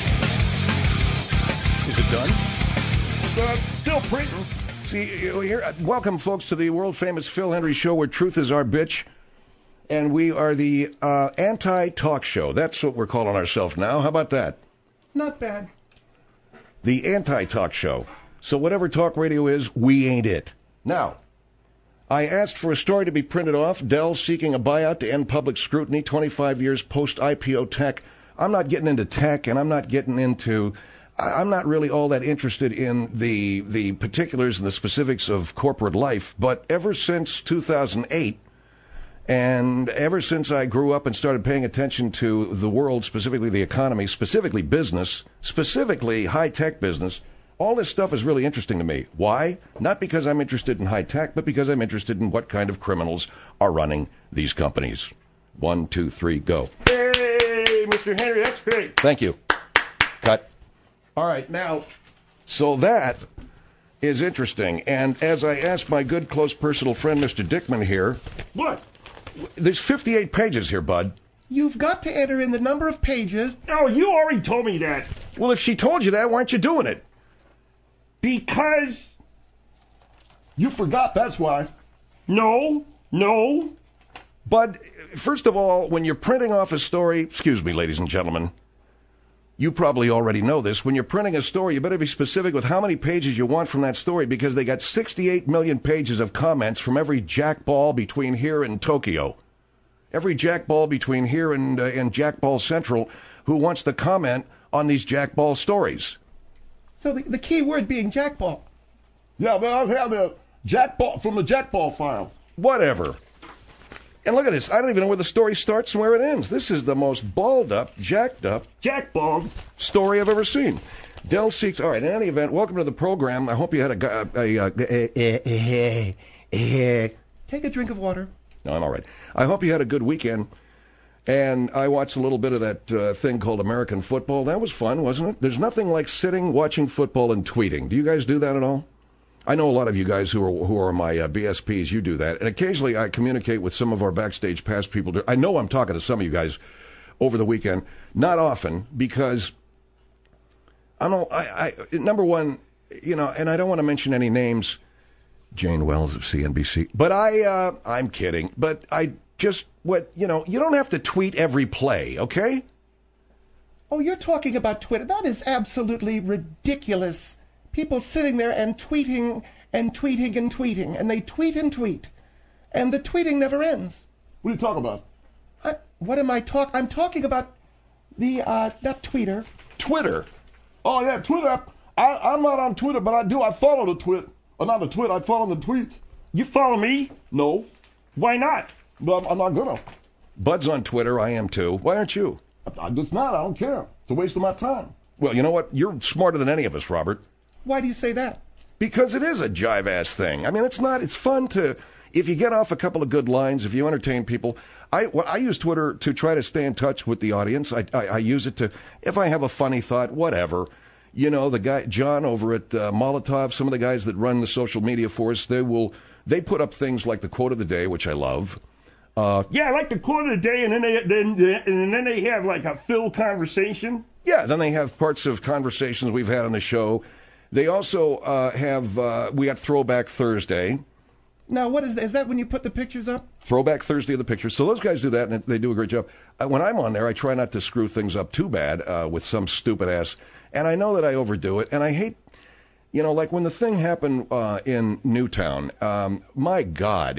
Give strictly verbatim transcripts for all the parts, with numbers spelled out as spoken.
Is it done? Uh, still printing. See, here, welcome, folks, to the world-famous Phil Hendry Show, where truth is our bitch. And we are the uh, anti-talk show. That's what we're calling ourselves now. How about that? Not bad. The anti-talk show. So whatever talk radio is, we ain't it. Now, I asked for a story to be printed off. Dell seeking a buyout to end public scrutiny twenty-five years post-I P O tech. I'm not getting into tech, and I'm not getting into... I'm not really all that interested in the the particulars and the specifics of corporate life, but ever since two thousand eight, and ever since I grew up and started paying attention to the world, specifically the economy, specifically business, specifically high-tech business, all this stuff is really interesting to me. Why? Not because I'm interested in high-tech, but because I'm interested in what kind of criminals are running these companies. One, two, three, go. Hey, Mister Henry, that's great. Thank you. Cut. All right, now, so that is interesting. And as I asked my good, close personal friend, Mister Dickman here... What? There's fifty-eight pages here, bud. You've got to enter in the number of pages. Oh, you already told me that. Well, if she told you that, why aren't you doing it? Because... You forgot, that's why. No, no. Bud, first of all, when you're printing off a story... Excuse me, ladies and gentlemen. You probably already know this. When you're printing a story, you better be specific with how many pages you want from that story, because they got sixty-eight million pages of comments from every jackball between here and Tokyo. Every jackball between here and, uh, and Jackball Central who wants to comment on these jackball stories. So the, the key word being jackball. Yeah, well, I have the jackball from the jackball file. Whatever. And look at this. I don't even know where the story starts and where it ends. This is the most balled-up, jacked-up... Jackball. ...story I've ever seen. Dell seeks... All right, in any event, welcome to the program. I hope you had a... a, a, a Take a drink of water. No, I'm all right. I hope you had a good weekend. And I watched a little bit of that uh, thing called American football. That was fun, wasn't it? There's nothing like sitting, watching football, and tweeting. Do you guys do that at all? I know a lot of you guys who are who are my uh, B S Ps, you do that. And occasionally I communicate with some of our backstage pass people. I know I'm talking to some of you guys over the weekend. Not often, because I don't know, I, I, number one, you know, and I don't want to mention any names, Jane Wells of C N B C, but I, uh, I'm kidding. But I just, what, you know, you don't have to tweet every play, okay? Oh, you're talking about Twitter. That is absolutely ridiculous. People sitting there and tweeting and tweeting and tweeting, and they tweet and tweet, and the tweeting never ends. What are you talking about? I, what am I talking? I'm talking about the uh, not Twitter. Twitter. Oh yeah, Twitter. I, I'm not on Twitter, but I do. I follow the twit. Or not the twit. I follow the tweets. You follow me? No. Why not? No, I'm, I'm not gonna. Bud's on Twitter. I am too. Why aren't you? I, I'm just not. I don't care. It's a waste of my time. Well, you know what? You're smarter than any of us, Robert. Why do you say that? Because it is a jive-ass thing. I mean, it's not, it's fun to, if you get off a couple of good lines, if you entertain people. I, well, I use Twitter to try to stay in touch with the audience. I, I, I use it to, if I have a funny thought, whatever. You know, the guy, John over at uh, Molotov, some of the guys that run the social media for us, they will, they put up things like the quote of the day, which I love. Uh, yeah, I like the quote of the day, and then they, then, and then they have like a Phil conversation. Yeah, then they have parts of conversations we've had on the show. They also uh, have, uh, we got Throwback Thursday. Now, what is that? Is that when you put the pictures up? Throwback Thursday of the pictures. So those guys do that, and they do a great job. Uh, when I'm on there, I try not to screw things up too bad uh, with some stupid ass. And I know that I overdo it, and I hate, you know, like when the thing happened uh, in Newtown, um, my God.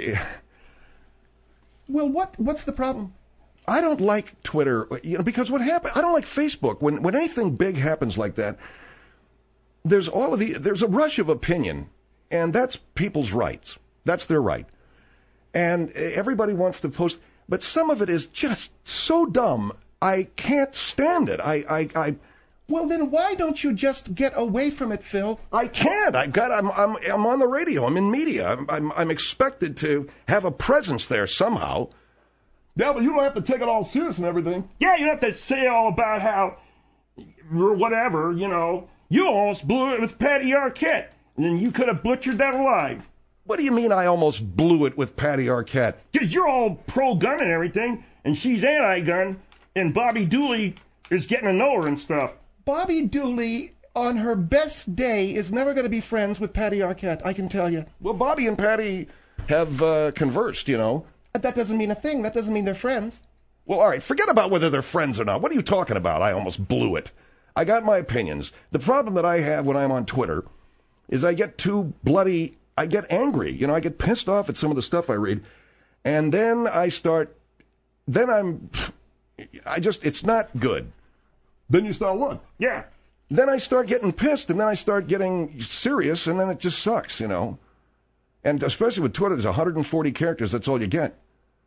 Well, what what's the problem? I don't like Twitter, you know, because what happened, I don't like Facebook. When when anything big happens like that, There's all of the, there's a rush of opinion, and that's people's rights. That's their right. And everybody wants to post, but some of it is just so dumb, I can't stand it. I, I, I, well, then why don't you just get away from it, Phil? I can't. I got, I'm, I'm, I'm on the radio. I'm in media. I'm, I'm, I'm expected to have a presence there somehow. Yeah, but you don't have to take it all serious and everything. Yeah, you don't have to say all about how, or whatever, you know. You almost blew it with Patty Arquette, and then you could have butchered that alive. What do you mean I almost blew it with Patty Arquette? Because you're all pro-gun and everything, and she's anti-gun, and Bobby Dooley is getting to know her and stuff. Bobby Dooley, on her best day, is never going to be friends with Patty Arquette, I can tell you. Well, Bobby and Patty have uh, conversed, you know. That doesn't mean a thing. That doesn't mean they're friends. Well, all right, forget about whether they're friends or not. What are you talking about? I almost blew it. I got my opinions. The problem that I have when I'm on Twitter is I get too bloody, I get angry. You know, I get pissed off at some of the stuff I read. And then I start, then I'm, I just, it's not good. Then you start what? Yeah. Then I start getting pissed, and then I start getting serious, and then it just sucks, you know. And especially with Twitter, there's one hundred forty characters. That's all you get.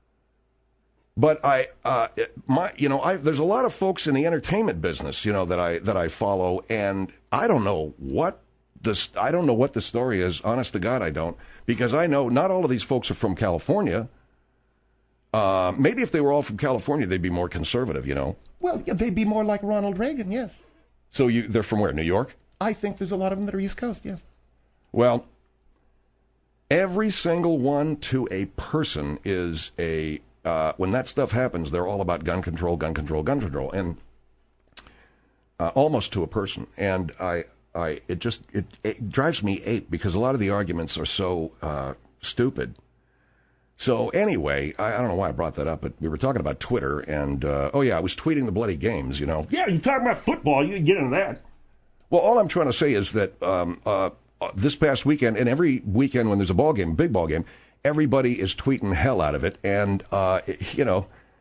But I, uh, my, you know, I, there's a lot of folks in the entertainment business, you know, that I that I follow, and I don't know what this. I don't know what the story is. Honest to God, I don't, because I know not all of these folks are from California. Uh, maybe if they were all from California, they'd be more conservative, you know. Well, they'd be more like Ronald Reagan, yes. So you, they're from where? New York? I think there's a lot of them that are East Coast, yes. Well, every single one to a person is a, uh, when that stuff happens, they're all about gun control, gun control, gun control, and uh, almost to a person. And I, I, it just, it, it drives me ape because a lot of the arguments are so uh, stupid. So anyway, I, I don't know why I brought that up, but we were talking about Twitter, and, uh, oh yeah, I was tweeting the bloody games, you know. Yeah, you're talking about football. You can get into that. Well, all I'm trying to say is that um, uh, this past weekend, and every weekend when there's a ball game, big ball game, everybody is tweeting hell out of it, and, uh, you know,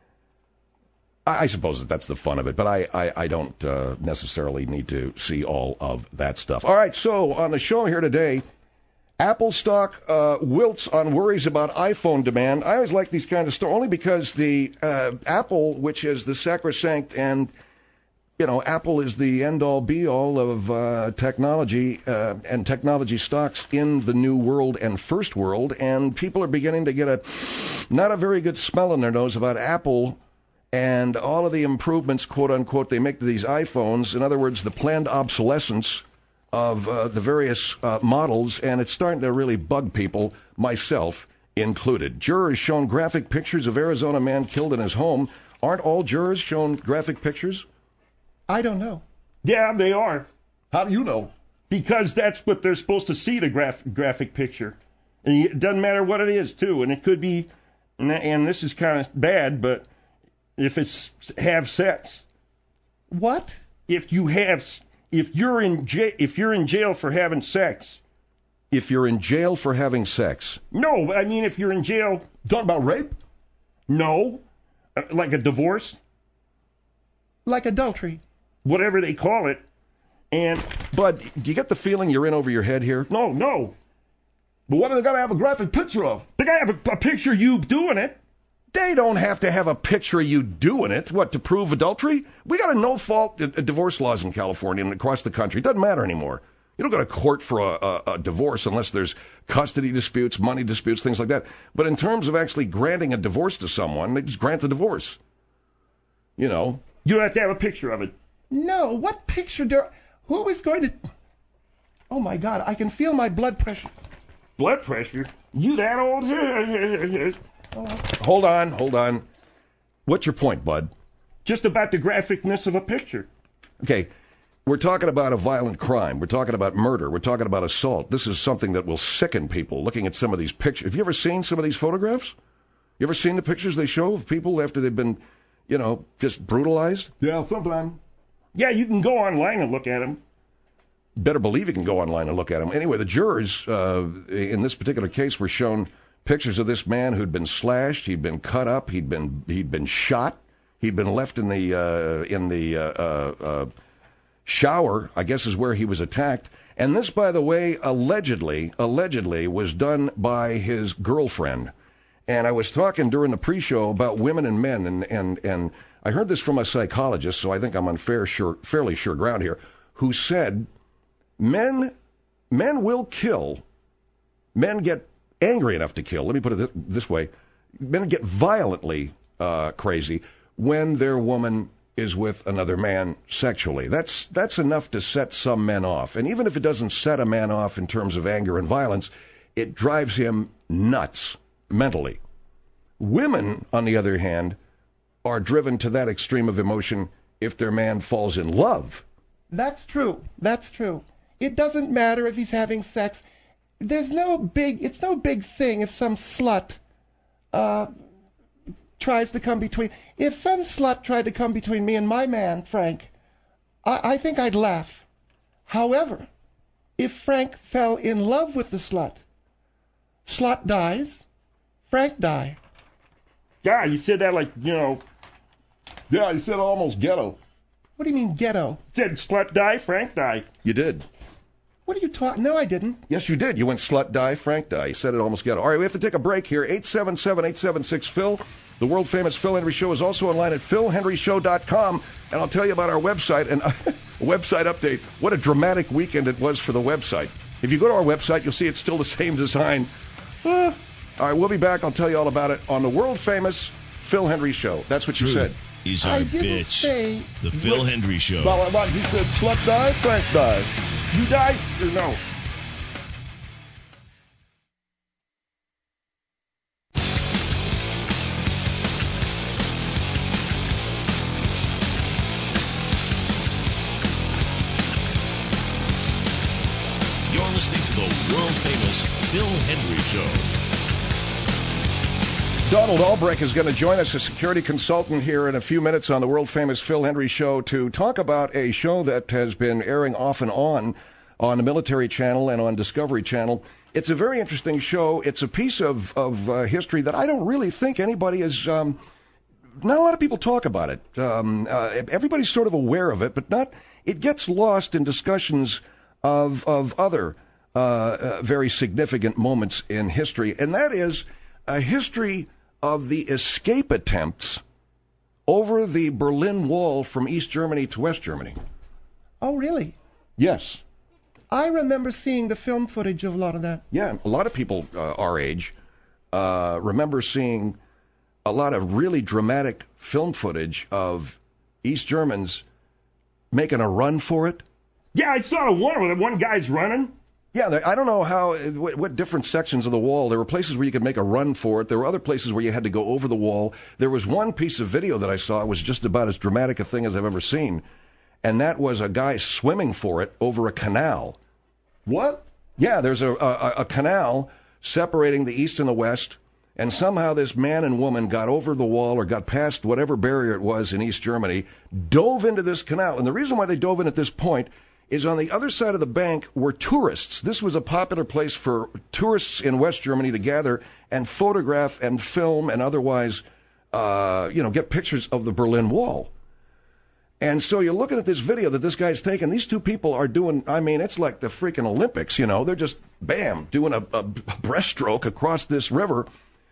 I, I suppose that that's the fun of it, but I, I, I don't uh, necessarily need to see all of that stuff. All right, so on the show here today, Apple stock uh, wilts on worries about iPhone demand. I always like these kind of stories only because the uh, Apple, which is the sacrosanct and, you know, Apple is the end-all, be-all of uh, technology uh, and technology stocks in the new world and first world, and people are beginning to get a not a very good smell in their nose about Apple and all of the improvements, quote-unquote, they make to these iPhones. In other words, the planned obsolescence of uh, the various uh, models, and it's starting to really bug people, myself included. Jurors shown graphic pictures of Arizona man killed in his home. Aren't all jurors shown graphic pictures? I don't know. Yeah, they are. How do you know? Because that's what they're supposed to see, the graph- graphic picture. And it doesn't matter what it is, too. And it could be, and, and this is kind of bad, but if it's have sex. What? If you have... If you're in jail, if you're in jail for having sex, if you're in jail for having sex, no, I mean if you're in jail, talking about rape, no, uh, like a divorce, like adultery, whatever they call it, and Bud, do you get the feeling you're in over your head here? No, no. But what do they got to have a graphic picture of? They got to have a, a picture of you doing it. They don't have to have a picture of you doing it. What, to prove adultery? We got a no-fault uh, divorce laws in California and across the country. It doesn't matter anymore. You don't go to court for a, a, a divorce unless there's custody disputes, money disputes, things like that. But in terms of actually granting a divorce to someone, they just grant the divorce. You know. You don't have to have a picture of it. No, what picture do... Who is going to... Oh, my God, I can feel my blood pressure. Blood pressure? You that old? Hold on, hold on. What's your point, Bud? Just about the graphicness of a picture. Okay, we're talking about a violent crime. We're talking about murder. We're talking about assault. This is something that will sicken people looking at some of these pictures. Have you ever seen some of these photographs? You ever seen the pictures they show of people after they've been, you know, just brutalized? Yeah, sometime. Yeah, you can go online and look at them. Better believe you can go online and look at them. Anyway, the jurors uh, in this particular case were shown pictures of this man who'd been slashed, he'd been cut up, he'd been he'd been shot, he'd been left in the uh, in the uh, uh, uh, shower, I guess is where he was attacked. And this, by the way, allegedly allegedly was done by his girlfriend. And I was talking during the pre-show about women and men, and and and I heard this from a psychologist, so I think I'm on fair sure fairly sure ground here, who said men men will kill, men get angry enough to kill, let me put it this way, men get violently uh, crazy when their woman is with another man sexually. That's that's enough to set some men off. And even if it doesn't set a man off in terms of anger and violence, it drives him nuts mentally. Women, on the other hand, are driven to that extreme of emotion if their man falls in love That's true. That's true. It doesn't matter if he's having sex. There's no big, it's no big thing if some slut uh, tries to come between. If some slut tried to come between me and my man, Frank, I, I think I'd laugh. However, if Frank fell in love with the slut, slut dies, Frank die. Yeah, you said that like, you know, Yeah, you said almost ghetto. What do you mean ghetto? said slut die, Frank die. You did. What are you talking? No, I didn't. Yes, you did. You went slut die, Frank die. You said it almost ghetto. All right, we have to take a break here. eight seven seven, eight seven six, Phil. The world-famous Phil Hendry Show is also online at phil henry show dot com. And I'll tell you about our website and a website update. What a dramatic weekend it was for the website. If you go to our website, you'll see it's still the same design. Uh, all right, we'll be back. I'll tell you all about it on the world-famous Phil Hendry Show. That's what you Truth said. Is our I didn't bitch. say... The Phil Hendry Show. Well, like you said, slut die, Frank die. You die or no? You're listening to the world-famous Phil Hendry Show. Donald Albrecht is going to join us, a security consultant, here in a few minutes on the world-famous Phil Hendry Show to talk about a show that has been airing off and on on the Military Channel and on Discovery Channel. It's a very interesting show. It's a piece of, of uh, history that I don't really think anybody is... Um, not a lot of people talk about it. Um, uh, everybody's sort of aware of it, but not... It gets lost in discussions of, of other uh, uh, very significant moments in history, and that is a history of the escape attempts over the Berlin Wall from East Germany to West Germany. Oh, really? Yes. I remember seeing the film footage of a lot of that. Yeah, a lot of people uh, our age uh, remember seeing a lot of really dramatic film footage of East Germans making a run for it. Yeah, I saw the one where the one guy's running. Yeah, I don't know how, what, what different sections of the wall. There were places where you could make a run for it. There were other places where you had to go over the wall. There was one piece of video that I saw. It was just about as dramatic a thing as I've ever seen. And that was a guy swimming for it over a canal. What? Yeah, there's a, a, a canal separating the East and the West. And somehow this man and woman got over the wall or got past whatever barrier it was in East Germany, dove into this canal. And the reason why they dove in at this point is on the other side of the bank were tourists. This was a popular place for tourists in West Germany to gather and photograph and film and otherwise, uh, you know, get pictures of the Berlin Wall. And so you're looking at this video that this guy's taken. These two people are doing, I mean, it's like the freaking Olympics, you know. They're just, bam, doing a, a breaststroke across this river.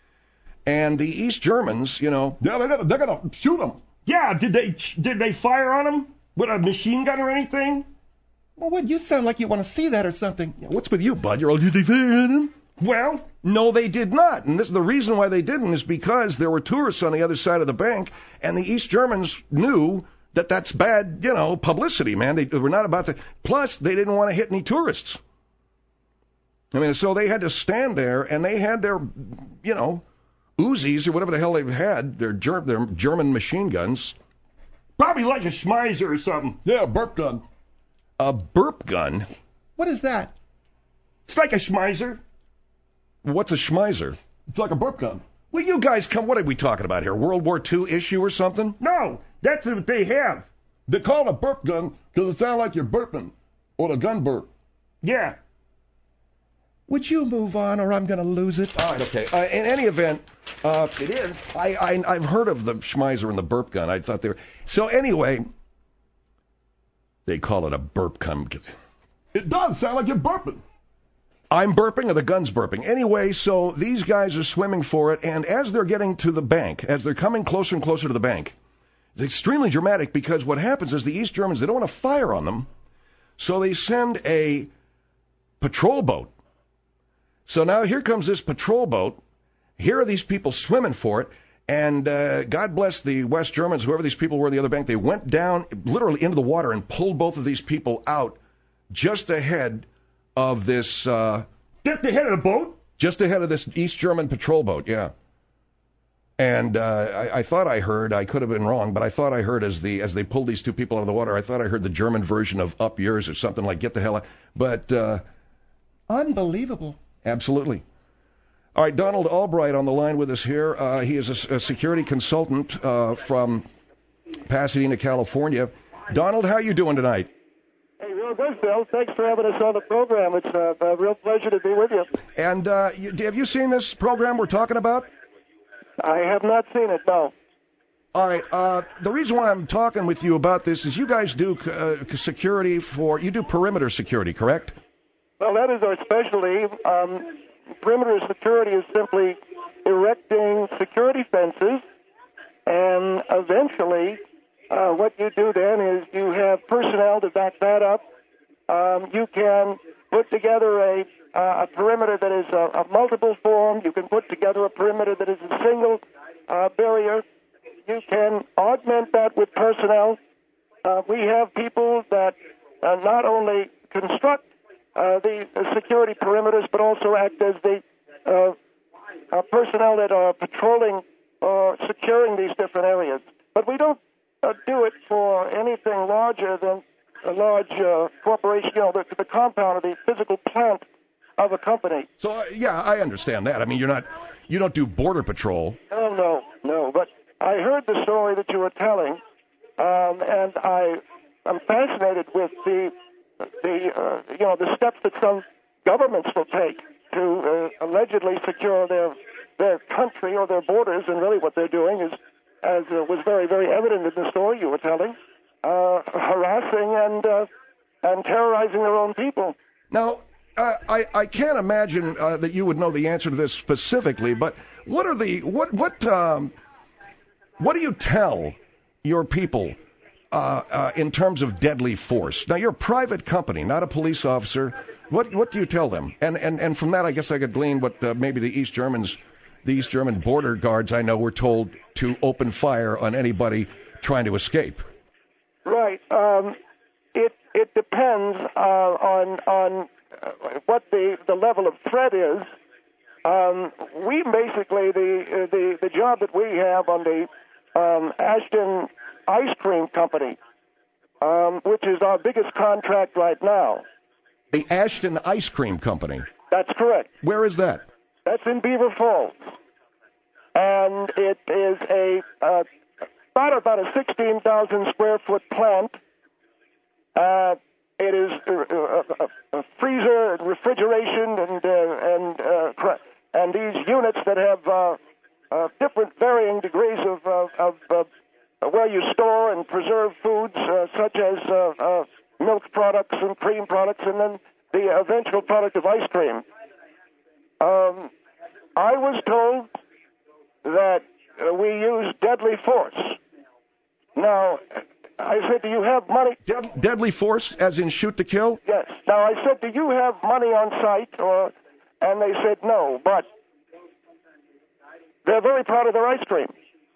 And the East Germans, you know, Yeah, they're gonna, they're gonna shoot him. Yeah, did they did they fire on him with a machine gun or anything? Well, what? You sound like you want to see that or something. what's with you, bud? You're all, did they fire on him? Well, No, they did not. And this, the reason why they didn't is because there were tourists on the other side of the bank, and the East Germans knew that that's bad, you know, publicity, man. They, they were not about to. Plus, they didn't want to hit any tourists. I mean, so they had to stand there, and they had their, you know, Uzis or whatever the hell they had, their, ger- their German machine guns. probably like a Schmeiser or something. Yeah, burp gun. A burp gun? What is that? It's like a Schmeiser. What's a Schmeiser? It's like a burp gun. Well, you guys come, what are we talking about here? World War Two issue or something? No, that's what they have. They call it a burp gun because it sounds like you're burping, or the gun burp. Yeah. Would you move on, or I'm going to lose it? All right, okay. Uh, in any event, uh, it is. I, I, I've heard of the Schmeiser and the burp gun. I thought they were. So anyway, they call it a burp gun. It does sound like you're burping. I'm burping or the gun's burping. Anyway, so these guys are swimming for it, and as they're getting to the bank, as they're coming closer and closer to the bank, it's extremely dramatic because what happens is the East Germans, they don't want to fire on them, so they send a patrol boat. So now here comes this patrol boat. Here are these people swimming for it. And uh, God bless the West Germans, whoever these people were on the other bank. They went down literally into the water and pulled both of these people out just ahead of this. Uh, Just ahead of the boat? just ahead of this East German patrol boat, yeah. And uh, I, I thought I heard, I could have been wrong, but I thought I heard as the as they pulled these two people out of the water, I thought I heard the German version of "up yours" or something like "get the hell out." But uh, unbelievable. Absolutely. All right, Donald Albright on the line with us here. Uh, he is a, a security consultant uh, from Pasadena, California. Donald, how are you doing tonight? Hey, real good, Phil. Thanks for having us on the program. It's uh, a real pleasure to be with you. And uh, you, have you seen this program we're talking about? I have not seen it, no. All right. Uh, the reason why I'm talking with you about this is you guys do uh, security for, you do perimeter security, correct? Well, that is our specialty. Um, perimeter security is simply erecting security fences, and eventually uh, what you do then is you have personnel to back that up. Um, you can put together a Uh, a perimeter that is a, a multiple form. You can put together a perimeter that is a single uh, barrier. You can augment that with personnel. Uh, we have people that uh, not only construct uh, the, the security perimeters, but also act as the uh, uh, personnel that are patrolling or securing these different areas. But we don't uh, do it for anything larger than a large uh, corporation, you know, the, the compound or the physical plant of a company. So, uh, yeah, I understand that. I mean, you're not, you don't do border patrol. Oh, no, no. But I heard the story that you were telling, um, and I am fascinated with the, the uh, you know, the steps that some governments will take to uh, allegedly secure their their country or their borders, and really what they're doing is, as uh, was very, very evident in the story you were telling, uh, harassing and uh, and terrorizing their own people. Now, Uh, I, I can't imagine uh, that you would know the answer to this specifically, but what are the what what um, what do you tell your people uh, uh, in terms of deadly force? Now, you're a private company, not a police officer. What what do you tell them? And and, and from that, I guess I could glean what uh, maybe the East Germans, the East German border guards I know were told to open fire on anybody trying to escape. Right. Um, it it depends uh, on on. what the, the level of threat is. Um, we basically, the, the the job that we have on the um, Ashton Ice Cream Company, um, which is our biggest contract right now. The Ashton Ice Cream Company? That's correct. Where is that? That's in Beaver Falls. And it is a uh, about, about a sixteen thousand square foot plant. Uh, It is uh, uh, uh, freezer and refrigeration and uh, and uh, and these units that have uh, uh, different varying degrees of uh, of uh, where you store and preserve foods, uh, such as uh, uh, milk products and cream products, and then the eventual product of ice cream. Um, I was told that uh, we use deadly force. Now, I said, do you have money? De- deadly force, as in shoot to kill? Yes. Now, I said, do you have money on site? Or, and they said no, but they're very proud of their ice cream.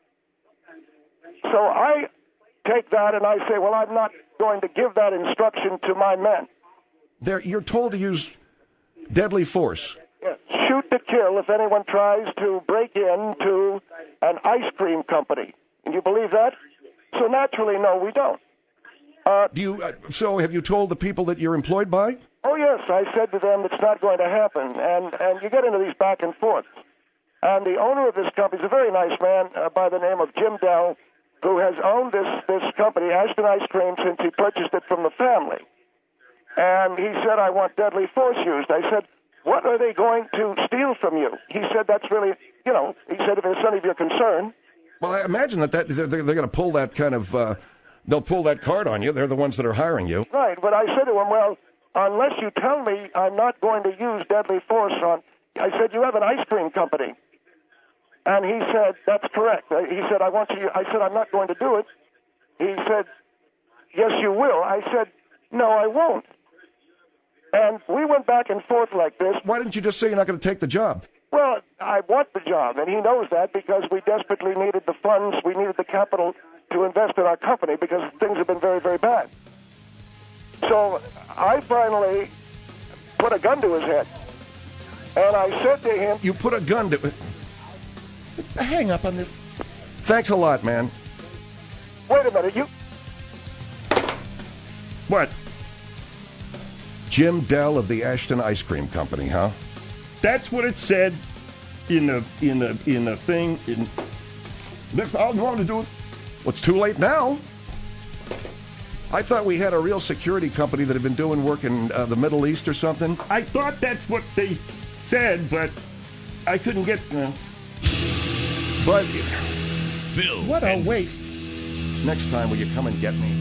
So I take that and I say, well, I'm not going to give that instruction to my men. They're, you're told to use deadly force. Yes. Shoot to kill if anyone tries to break into an ice cream company. And you believe that? So naturally, no, we don't. Uh, Do you? Uh, so, have you told the people that you're employed by? Oh yes, I said to them it's not going to happen, and and you get into these back and forths. And the owner of this company is a very nice man uh, by the name of Jim Dell, who has owned this this company, Ashton Ice Cream, since he purchased it from the family. And he said, I want deadly force used. I said, what are they going to steal from you? He said, that's really, you know, he said, if it's none of your concern. Well, I imagine that, that they're, they're going to pull that kind of, uh, they'll pull that card on you. They're the ones that are hiring you. Right, but I said to him, well, unless you tell me I'm not going to use deadly force on, I said, you have an ice cream company. And he said, that's correct. He said, I want you, I said, I'm not going to do it. He said, yes, you will. I said, no, I won't. And we went back and forth like this. Why didn't you just say you're not going to take the job? Well, I want the job, and he knows that because we desperately needed the funds, we needed the capital to invest in our company because things have been very, very bad. So I finally put a gun to his head, and I said to him... You put a gun to... Hang up on this. Thanks a lot, man. Wait a minute, you... What? Jim Dell of the Ashton Ice Cream Company, huh? That's what it said in the in the in the thing. In That's all you want me to do? Well, it's too late now. I thought we had a real security company that had been doing work in uh, the Middle East or something. I thought that's what they said, but I couldn't get. Uh, But Phil. What a waste. next time, will you come and get me?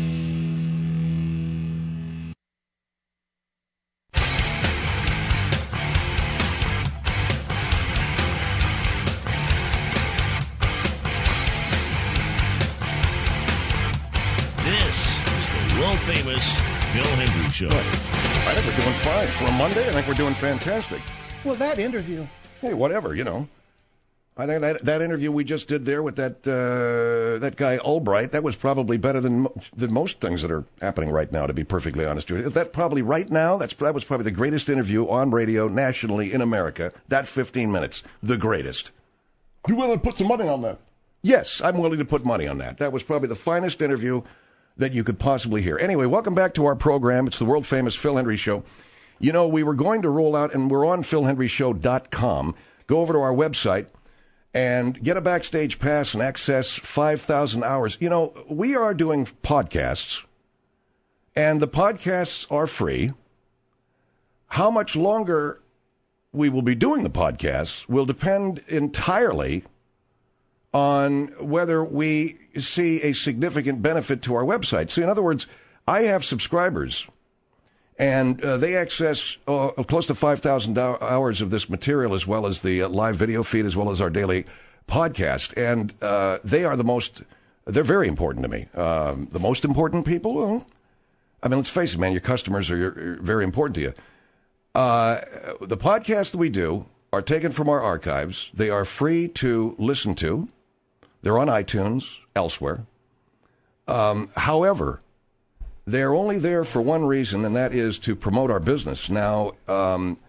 This is the world-famous Phil Hendry Show. I think we're doing fine. For a Monday, I think we're doing fantastic. Well, that interview. Hey, whatever, you know. I think that that interview we just did there with that uh, that guy Albright, that was probably better than mo- than most things that are happening right now. To be perfectly honest with you, that probably right now that's that was probably the greatest interview on radio nationally in America. That fifteen minutes, the greatest. You willing to put some money on that? Yes, I'm willing to put money on that. That was probably the finest interview that you could possibly hear. Anyway, welcome back to our program. It's the world famous Phil Hendry Show. You know, we were going to roll out, and we're on phil hendry show dot com. Go over to our website and get a backstage pass and access five thousand hours. You know, we are doing podcasts, and the podcasts are free. How much longer we will be doing the podcasts will depend entirely on whether we see a significant benefit to our website. See, in other words, I have subscribers, and uh, they access uh, close to five thousand hours of this material, as well as the uh, live video feed, as well as our daily podcast. And uh, they are the most, they're very important to me. Um, the most important people, well, I mean, let's face it, man, your customers are, are very important to you. Uh, the podcasts that we do are taken from our archives. They are free to listen to. They're on iTunes, elsewhere. Um, however, they're only there for one reason, and that is to promote our business. Now, um,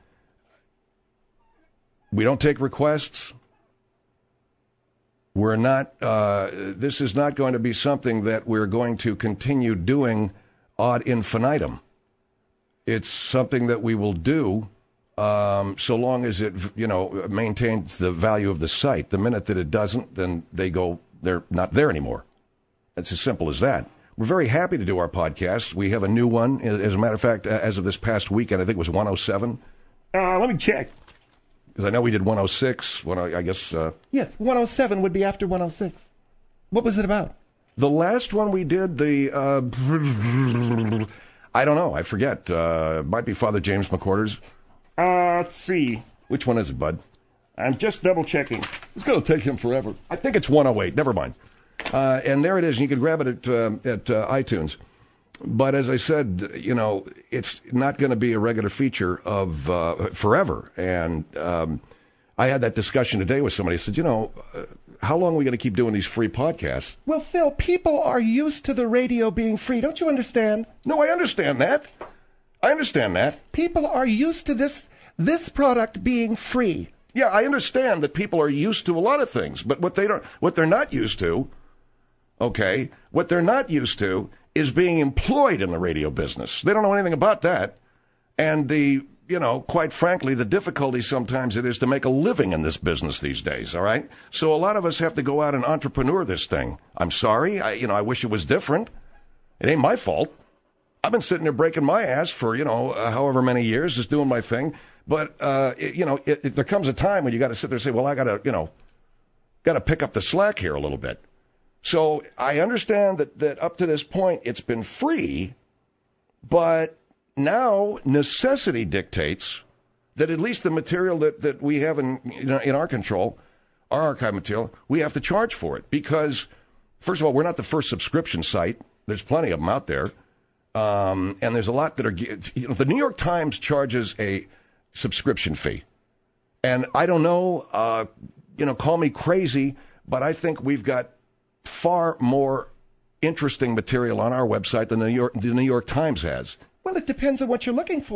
we don't take requests. We're not, uh, this is not going to be something that we're going to continue doing ad infinitum. It's something that we will do um, so long as it, you know, maintains the value of the site. The minute that it doesn't, then they go, they're not there anymore. It's as simple as that. We're very happy to do our podcast. We have a new one. As a matter of fact, as of this past weekend, I think it was one oh seven. uh, let me check. Because I know we did one oh six. When I, I guess uh, Yes, one oh seven would be after one oh six. What was it about? the last one we did, the uh, I don't know. I forget. Uh, might be Father James McWhorter's. Uh, let's see. Which one is it, bud? I'm just double checking. It's going to take him forever. I think it's one oh eight. Never mind. Uh, and there it is. And you can grab it at uh, at uh, iTunes. But as I said, you know, it's not going to be a regular feature of uh, forever. And um, I had that discussion today with somebody. I said, you know, uh, how long are we going to keep doing these free podcasts? Well, Phil, people are used to the radio being free. Don't you understand? No, I understand that. I understand that. People are used to this this product being free. Yeah, I understand that people are used to a lot of things, but what they don't, what they're not used to, okay, what they're not used to is being employed in the radio business. They don't know anything about that, and the, you know, quite frankly, the difficulty sometimes it is to make a living in this business these days. All right, so a lot of us have to go out and entrepreneur this thing. I'm sorry, I, you know, I wish it was different. It ain't my fault. I've been sitting there breaking my ass for, you know, uh, however many years, just doing my thing. But, uh, it, you know, it, it, there comes a time when you got to sit there and say, well, I got to, you know, got to pick up the slack here a little bit. So I understand that, that up to this point it's been free, but now necessity dictates that at least the material that, that we have in, you know, in our control, our archive material, we have to charge for it. Because, first of all, we're not the first subscription site. There's plenty of them out there. Um, and there's a lot that are, you know, the New York Times charges a subscription fee. And I don't know, uh, you know, call me crazy, but I think we've got far more interesting material on our website than the New York, the New York Times has. Well, it depends on what you're looking for.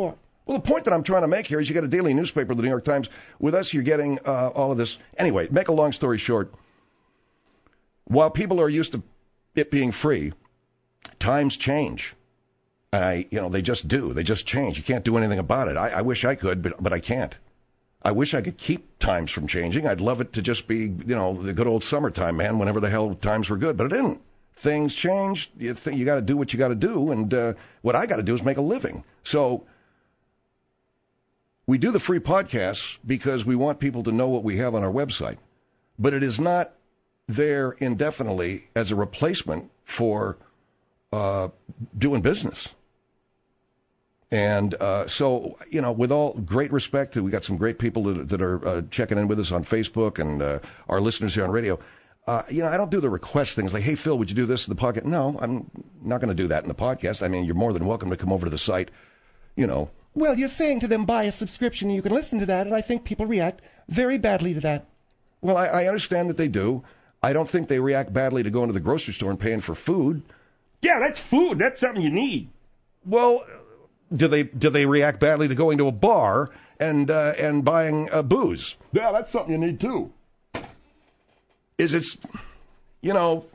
Well, the point that I'm trying to make here is you got a daily newspaper, the New York Times. With us, you're getting uh, all of this. Anyway, make a long story short, while people are used to it being free, times change. And I, you know, they just do. They just change. You can't do anything about it. I, I wish I could, but, but I can't. I wish I could keep times from changing. I'd love it to just be, you know, the good old summertime, man, whenever the hell times were good. But it didn't. Things changed. You, th- you got to do what you got to do. And uh, what I got to do is make a living. So we do the free podcasts because we want people to know what we have on our website. But it is not there indefinitely as a replacement for uh, doing business. And uh, so, you know, with all great respect, we got some great people that, that are uh, checking in with us on Facebook and uh, our listeners here on radio. Uh, you know, I don't do the request things like, hey, Phil, would you do this in the podcast? No, I'm not going to do that in the podcast. I mean, you're more than welcome to come over to the site, you know. Well, you're saying to them, buy a subscription and you can listen to that, and I think people react very badly to that. Well, I, I understand that they do. I don't think they react badly to going to the grocery store and paying for food. Yeah, that's food. That's something you need. Well, do they do they react badly to going to a bar and uh, and buying uh, booze? Yeah, that's something you need, too. Is it, you know,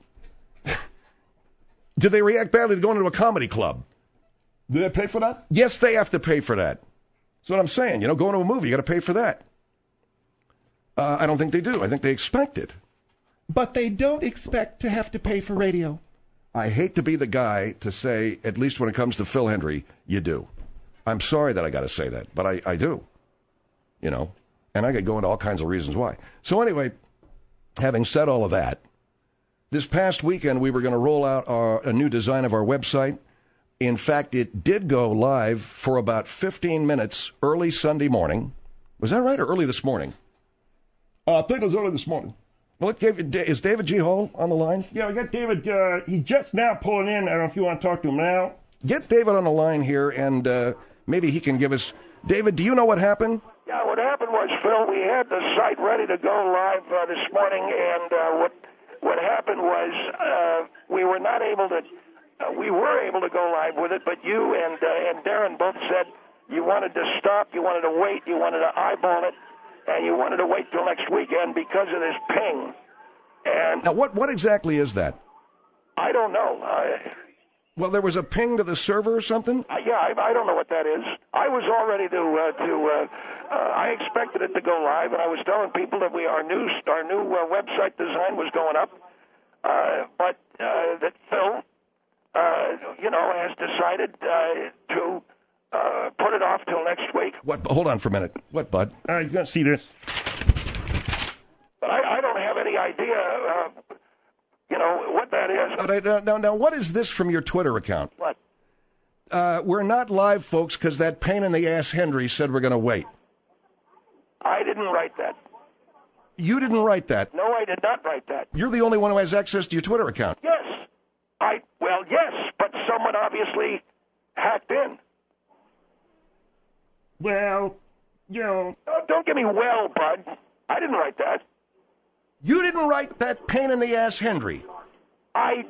do they react badly to going to a comedy club? Do they pay for that? Yes, they have to pay for that. That's what I'm saying. You know, going to a movie, you got to pay for that. Uh, I don't think they do. I think they expect it. But they don't expect to have to pay for radio. I hate to be the guy to say, at least when it comes to Phil Hendrie, you do. I'm sorry that I got to say that, but I, I do. You know, and I could go into all kinds of reasons why. So anyway, having said all of that, this past weekend we were going to roll out our, a new design of our website. In fact, it did go live for about fifteen minutes early Sunday morning. Was that right, or early this morning? Uh, I think it was early this morning. Well, it gave, is David G. Hall on the line? Yeah, we got David. Uh, he's just now pulling in. I don't know if you want to talk to him now. Get David on the line here, and uh, maybe he can give us... David, do you know what happened? Yeah, what happened was, Phil, we had the site ready to go live uh, this morning, and uh, what what happened was uh, we were not able to... Uh, we were able to go live with it, but you and uh, and Darren both said you wanted to stop, you wanted to wait, you wanted to eyeball it, and you wanted to wait till next weekend because of this ping. And now, what what exactly is that? I don't know. Uh, well, there was a ping to the server or something? Uh, yeah, I, I don't know what that is. I was all ready to uh, to. Uh, uh, I expected it to go live, and I was telling people that we our new our new uh, website design was going up, uh, but uh, that Phil, uh, you know, has decided uh, to uh, put it off till next week. What? Hold on for a minute. What, Bud? All right, you're going to see this. But I, I don't have any idea, uh, you know, what that is. But I, now, now, what is this from your Twitter account? What? Uh, we're not live, folks, because that pain in the ass Hendrie said we're going to wait. I didn't write that. You didn't write that? No, I did not write that. You're the only one who has access to your Twitter account. Yes. I, well, yes, but someone obviously hacked in. Well, you know... Oh, don't give me well, Bud. I didn't write that. You didn't write that pain in the ass Hendrie. I...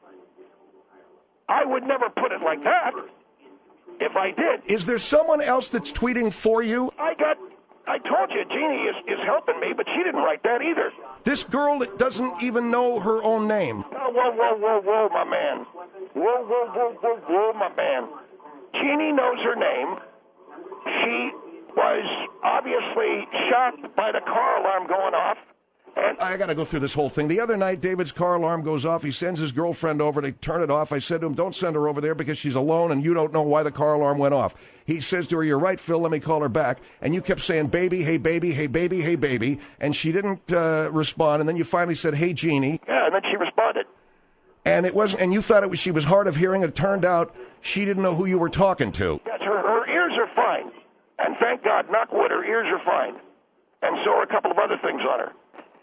I would never put it like that. If I did. Is there someone else that's tweeting for you? I got... I told you, Jeannie is, is helping me, but she didn't write that either. This girl that doesn't even know her own name. Oh, whoa, whoa, whoa, whoa, my man. Whoa, whoa, whoa, whoa, whoa, my man. Jeannie knows her name. She was obviously shocked by the car alarm going off. And I got to go through this whole thing. The other night, David's car alarm goes off. He sends his girlfriend over to turn it off. I said to him, don't send her over there because she's alone and you don't know why the car alarm went off. He says to her, you're right, Phil, let me call her back. And you kept saying, baby, hey, baby, hey, baby, hey, baby. And she didn't uh, respond. And then you finally said, hey, Jeannie. Yeah, and then she responded. And it wasn't, and you thought it was, she was hard of hearing. It turned out she didn't know who you were talking to. Yes, her, her ears are fine. And thank God, knock wood, her ears are fine. And so are a couple of other things on her.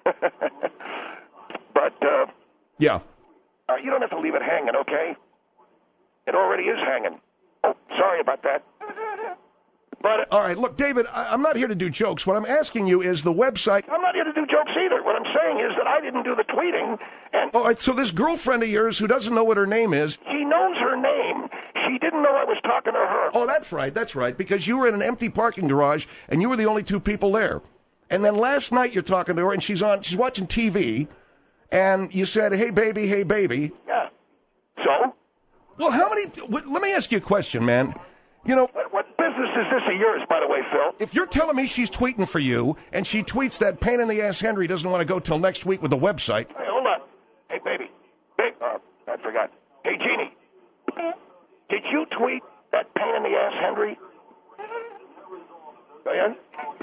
But, uh... Yeah. Uh, you don't have to leave it hanging, okay? It already is hanging. Oh, sorry about that. But... Uh, All right, look, David, I, I'm not here to do jokes. What I'm asking you is the website... I'm not here to do jokes either. What I'm saying is that I didn't do the tweeting, and... All right, so this girlfriend of yours who doesn't know what her name is... She knows her name. She didn't know I was talking to her. Oh, that's right, that's right, because you were in an empty parking garage, and you were the only two people there. And then last night you're talking to her, and she's on, she's watching T V, and you said, hey, baby, hey, baby. Yeah. So? Well, how many, w- let me ask you a question, man. You know, what, what business is this of yours, by the way, Phil? If you're telling me she's tweeting for you, and she tweets that pain in the ass Henry doesn't want to go till next week with the website. Hey, hold on. Hey, baby. Big, uh, I forgot. Hey, Jeannie. Did you tweet that pain in the ass Henry? Oh, yeah?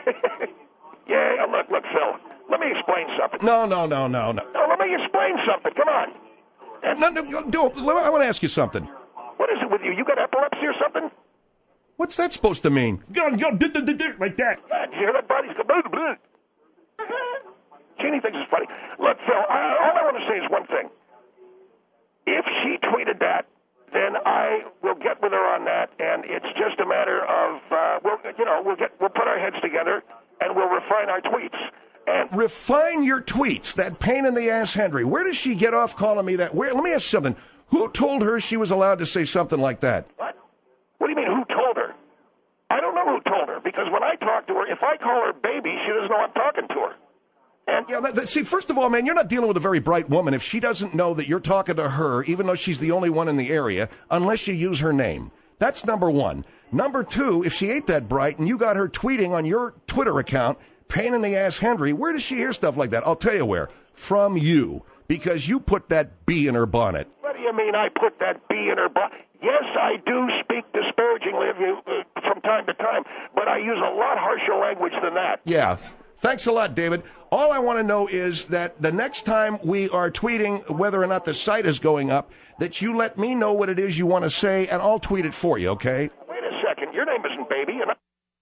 Yeah, look, look, Phil. Let me explain something. No, no, no, no, no. No, let me explain something. Come on. And no, no, don't. I want to ask you something. What is it with you? You got epilepsy or something? What's that supposed to mean? Go, go, do, do, do, do, like that. God, you hear that body's go, blah, blah. Jeannie thinks it's funny. Look, Phil, I, all I want to say is one thing. If she tweeted that, then I will get with her on that, and it's just a matter of, uh, we'll, you know, we'll get, we'll put our heads together, and we'll refine our tweets. And refine your tweets. That pain in the ass Henry. Where does she get off calling me that? Where? Let me ask you something. Who told her she was allowed to say something like that? What? What do you mean, who told her? I don't know who told her, because when I talk to her, if I call her baby, she doesn't know I'm talking to her. And yeah, that, that, see, first of all, man, you're not dealing with a very bright woman if she doesn't know that you're talking to her, even though she's the only one in the area, unless you use her name. That's number one. Number two, if she ain't that bright and you got her tweeting on your Twitter account, pain in the ass Henry, where does she hear stuff like that? I'll tell you where. From you. Because you put that bee in her bonnet. What do you mean I put that bee in her bonnet? Yes, I do speak disparagingly of you uh, from time to time, but I use a lot harsher language than that. Yeah. Thanks a lot, David. All I want to know is that the next time we are tweeting whether or not the site is going up, that you let me know what it is you want to say, and I'll tweet it for you, okay? Wait a second. Your name isn't Baby, and I...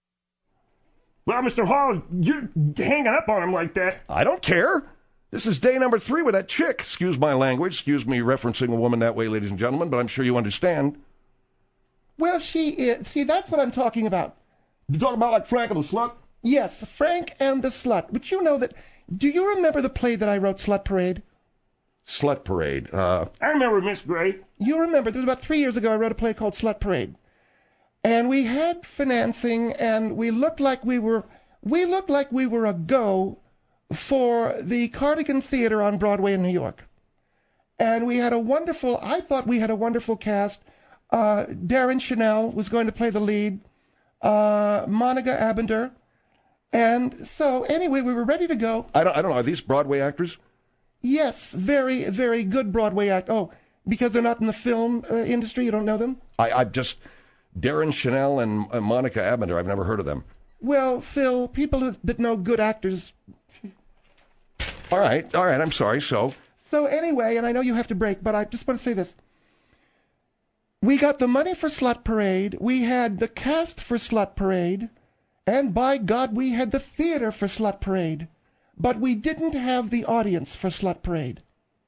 Well, Mister Hall, you're hanging up on him like that. I don't care. This is day number three with that chick. Excuse my language. Excuse me referencing a woman that way, ladies and gentlemen, but I'm sure you understand. Well, she is. See, that's what I'm talking about. You talking about like Frank and the Slut? Yes, Frank and the Slut. But you know that, do you remember the play that I wrote, Slut Parade? Slut Parade. Uh, I remember Miss Gray. You remember, it was about three years ago I wrote a play called Slut Parade. And we had financing, and we looked like we were, we looked like we were a go for the Cardigan Theater on Broadway in New York. And we had a wonderful, I thought we had a wonderful cast. Uh, Darren Chanel was going to play the lead. Uh, Monica Abender. And so, anyway, we were ready to go. I don't, I don't know. Are these Broadway actors? Yes, very, very good Broadway act. Oh, because they're not in the film uh, industry, you don't know them? I, I just, Darren Chanel and uh, Monica Abender, I've never heard of them. Well, Phil, people who, that know good actors. All right, all right, I'm sorry, so? So anyway, and I know you have to break, but I just want to say this. We got the money for Slut Parade, we had the cast for Slut Parade, and by God, we had the theater for Slut Parade. But we didn't have the audience for Slut Parade.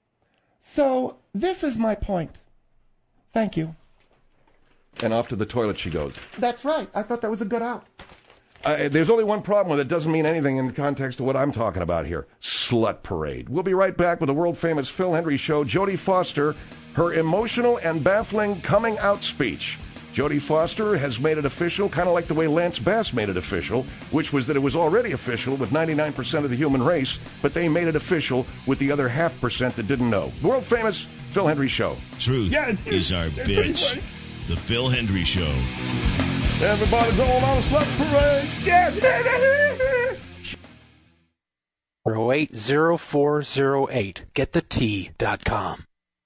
So, this is my point. Thank you. And off to the toilet she goes. That's right. I thought that was a good out. Uh, there's only one problem with it. It doesn't mean anything in the context of what I'm talking about here. Slut Parade. We'll be right back with the world-famous Phil Hendrie Show. Jodie Foster, her emotional and baffling coming-out speech. Jodie Foster has made it official, kind of like the way Lance Bass made it official, which was that it was already official with ninety-nine percent of the human race, but they made it official with the other half percent that didn't know. The world-famous Phil Hendrie Show. Truth yeah, is our bitch. The Phil Hendrie Show. Everybody going on a Slut Parade. Yeah. zero eight zero four zero eight. Get the tea dot com.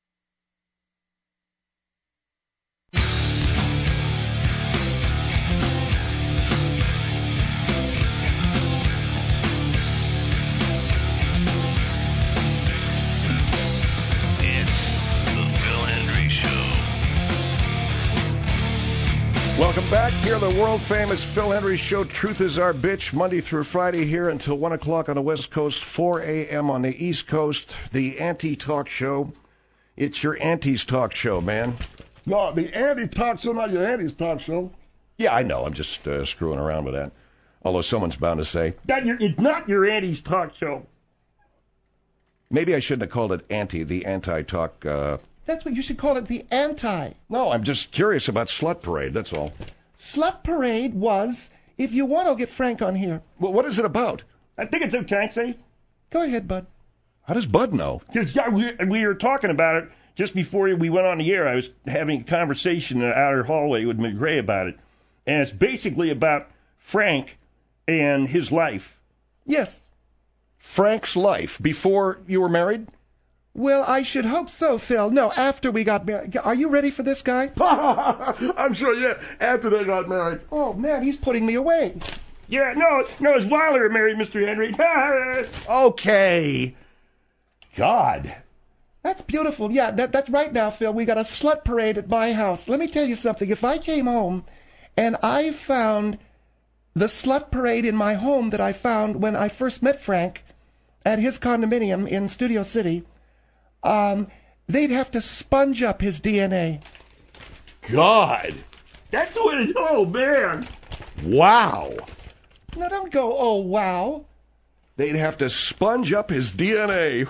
Welcome back. Here, the world-famous Phil Hendrie Show. Truth is our bitch. Monday through Friday here until one o'clock on the West Coast, four a.m. on the East Coast. The anti-talk show. It's your anti's talk show, man. No, the anti-talk show, not your anti's talk show. Yeah, I know. I'm just uh, screwing around with that. Although someone's bound to say. That your, it's not your Andy's talk show. Maybe I shouldn't have called it anti, the anti-talk uh, That's what you should call it, the anti. No, I'm just curious about Slut Parade, that's all. Slut Parade was, if you want, I'll get Frank on here. Well, what is it about? I think it's okay, see? Go ahead, Bud. How does Bud know? Because yeah, we, we were talking about it just before we went on the air. I was having a conversation in the outer hallway with McGray about it. And it's basically about Frank and his life. Yes. Frank's life before you were married? Well, I should hope so, Phil. No, after we got married. Are you ready for this guy? I'm sure, yeah, after they got married. Oh, man, he's putting me away. Yeah, no, no, it's Wilder married Mister Henry. Okay. God. That's beautiful. Yeah, that, that's right now, Phil. We got a slut parade at my house. Let me tell you something. If I came home and I found the slut parade in my home that I found when I first met Frank at his condominium in Studio City, um, they'd have to sponge up his D N A. God. That's what it is. Oh, man. Wow. No, don't go, oh, wow. They'd have to sponge up his D N A.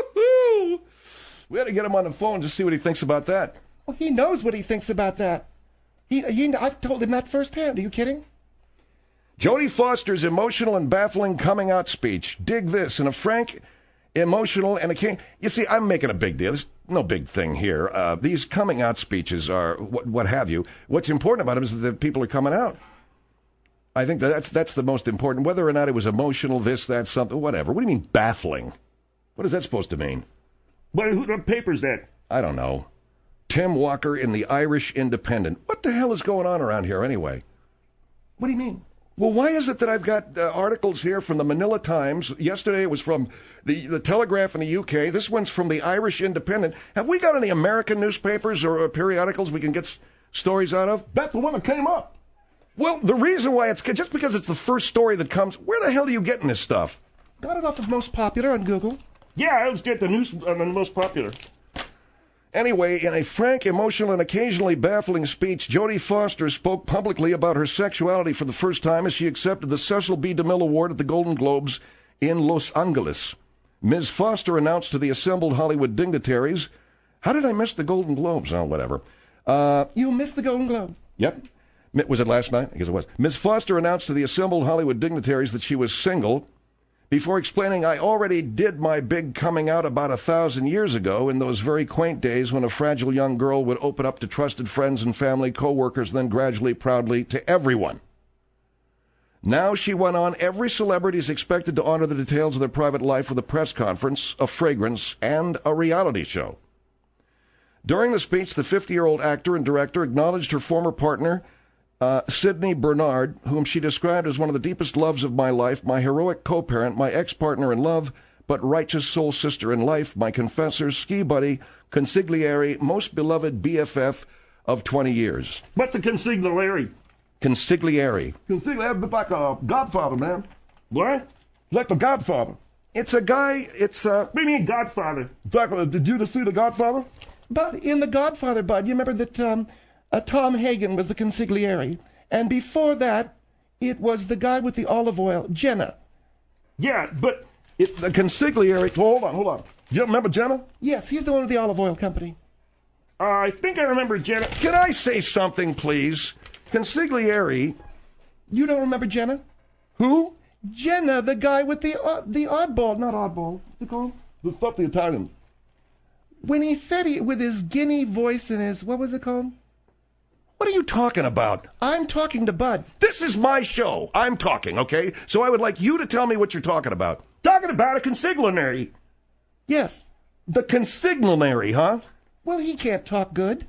We had to get him on the phone to see what he thinks about that. Well, he knows what he thinks about that. He, he, I've told him that firsthand. Are you kidding? Jodie Foster's emotional and baffling coming out speech. Dig this. In a frank, emotional, and a king. You see, I'm making a big deal. There's no big thing here. Uh, these coming out speeches are what, what have you. What's important about them is that people are coming out. I think that that's, that's the most important. Whether or not it was emotional, this, that, something, whatever. What do you mean baffling? What is that supposed to mean? What, what paper's that? I don't know. Tim Walker in the Irish Independent. What the hell is going on around here anyway? What do you mean? Well, why is it that I've got uh, articles here from the Manila Times? Yesterday it was from the, the Telegraph in the U K. This one's from the Irish Independent. Have we got any American newspapers or uh, periodicals we can get s- stories out of? That's the one that came up. Well, the reason why it's just because it's the first story that comes. Where the hell are you getting this stuff? Got it off of Most Popular on Google. Yeah, I always get the news on the Most Popular. Anyway, in a frank, emotional, and occasionally baffling speech, Jodie Foster spoke publicly about her sexuality for the first time as she accepted the Cecil B. DeMille Award at the Golden Globes in Los Angeles. Miz Foster announced to the assembled Hollywood dignitaries, how did I miss the Golden Globes? Oh, whatever. Uh, you missed the Golden Globe. Yep. Was it last night? I guess it was. Miz Foster announced to the assembled Hollywood dignitaries that she was single, before explaining, I already did my big coming out about a thousand years ago in those very quaint days when a fragile young girl would open up to trusted friends and family, co-workers, then gradually, proudly to everyone. Now, she went on, every celebrity is expected to honor the details of their private life with a press conference, a fragrance, and a reality show. During the speech, the fifty-year-old actor and director acknowledged her former partner, Uh, Sydney Bernard, whom she described as one of the deepest loves of my life, my heroic co-parent, my ex-partner in love, but righteous soul sister in life, my confessor, ski buddy, consigliere, most beloved B F F of twenty years. What's a consigliere? Consigliere. Consigliere, that's like a Godfather, man. What? Like the Godfather. It's a guy, it's a... What do you mean, Godfather? Exactly. Did you just see the Godfather? But in the Godfather, Bud, you remember that... Um, Uh, Tom Hagen was the consigliere, and before that, it was the guy with the olive oil, Jenna. Yeah, but it, the consigliere... Well, hold on, hold on. You remember Jenna? Yes, he's the one with the olive oil company. Uh, I think I remember Jenna. Can I say something, please? Consigliere... You don't remember Jenna? Who? Jenna, the guy with the uh, the oddball, not oddball. What's it called? The stuff the Italian. When he said he, with his Guinea voice and his, what was it called? What are you talking about? I'm talking to Bud. This is my show. I'm talking, okay? So I would like you to tell me what you're talking about. Talking about a consigliere. Yes. The consigliere, huh? Well, he can't talk good.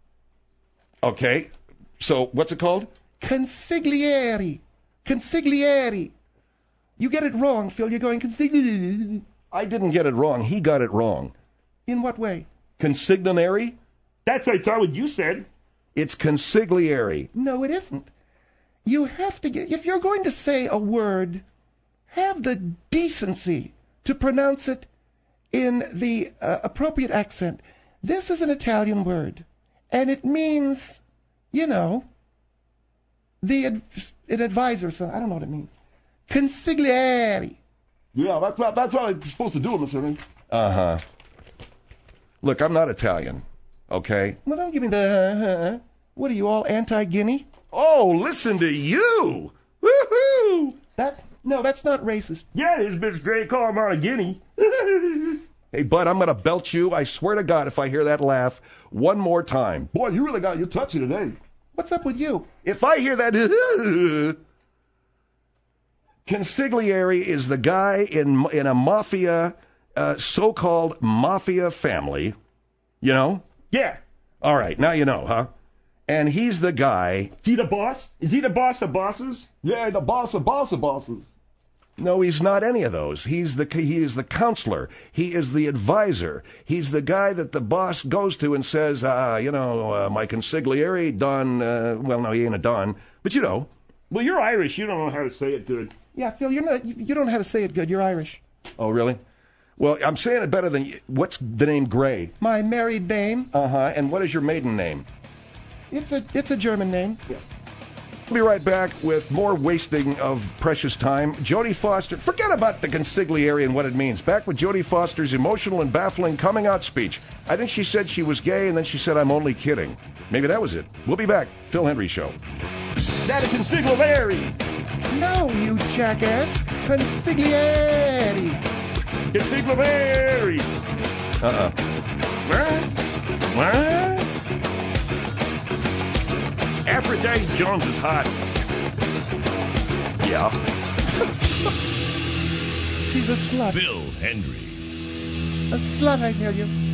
Okay. So what's it called? Consigliere. Consigliere. You get it wrong, Phil. You're going consigliere. I didn't get it wrong. He got it wrong. In what way? Consigliere? That's I thought what you said. It's consigliere. No, it isn't. You have to get, if you're going to say a word, have the decency to pronounce it in the uh, appropriate accent. This is an Italian word, and it means, you know, the ad, an advisor. So I don't know what it means. Consigliere. Yeah, that's how, that's how they're supposed to do it, Mister Henry. Uh-huh. Look, I'm not Italian. Okay? Well, don't give me the, uh, what are you, all anti-Guinea? Oh, listen to you! Woohoo! That, no, that's not racist. Yeah, this bitch Dre call him on a guinea. Hey, bud, I'm going to belt you. I swear to God, if I hear that laugh one more time. Boy, you really got you touchy today. What's up with you? If I hear that... Consigliere is the guy in in a mafia, uh, so-called mafia family. You know? Yeah. All right, now you know, huh? And he's the guy... Is he the boss? Is he the boss of bosses? Yeah, the boss of boss of bosses. No, he's not any of those. He's the he is the counselor. He is the advisor. He's the guy that the boss goes to and says, uh, you know, uh, my consigliere, Don, uh, well, no, he ain't a Don, but you know. Well, you're Irish. You don't know how to say it good. Yeah, Phil, you're not, you, you don't know how to say it good. You're Irish. Oh, really? Well, I'm saying it better than you. What's the name Gray? My married name. Uh-huh, and what is your maiden name? It's a, it's a German name. Yeah. We'll be right back with more wasting of precious time. Jodie Foster, forget about the consigliere and what it means. Back with Jodie Foster's emotional and baffling coming out speech. I think she said she was gay, and then she said, I'm only kidding. Maybe that was it. We'll be back. Phil Hendry Show. That a consigliere. No, you jackass. Consigliere. Consigliere. Uh-uh. What? What? Aphrodite Jones is hot. Yeah. She's a slut. Phil Hendry. A slut, I tell you.